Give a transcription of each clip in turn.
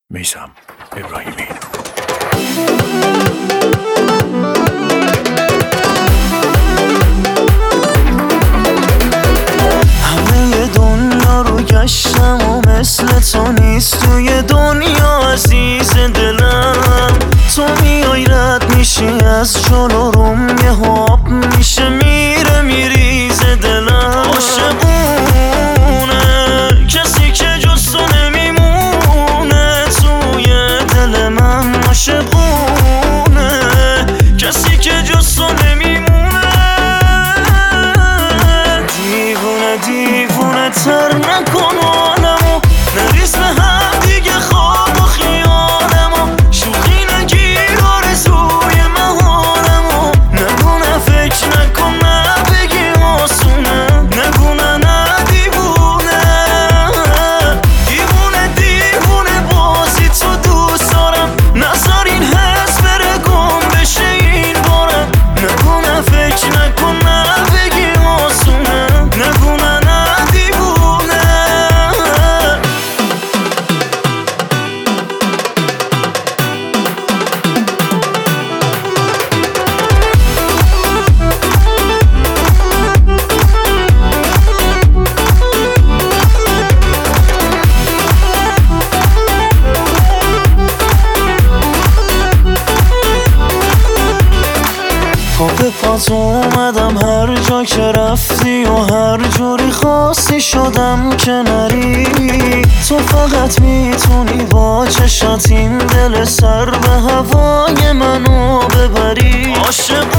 میثم ابراهیمی. همه دنیا رو گشتم و مثل تو نیست توی دنیا عزیز دلم. تو میای رد میشی از جلو روم، یه آب میشه میره میریزه دلم. عاشقونه کسی که جز تو نمیمونه توی دل من. عاشقونه کسی که جز تو نمیمونه. دیوونه دیوونه تر نکن عالمو، نریز به هم دیگه خواب و خیالمو. شوخی نگیر آرزوی محالمو، نگونه فکر نکن نه بگی آسونه. نگونه نه دیوونه دیوونه دیوونه بازی تو دوست دارم. نذار این حس بره گم بشه این بارم. نگونه فکر نکن نه بگی آسونه. نگونه نه دیوونه. پا به پات اومدم هر جا که رفتی و هر جوری خواستی شدم که نری. تو فقط میتونی با چشات این دل سر به هوای منو ببری. عاشقونه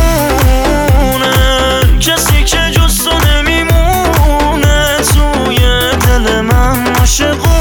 کسی که جز تو نمیمونه توی دل من. عاشقونه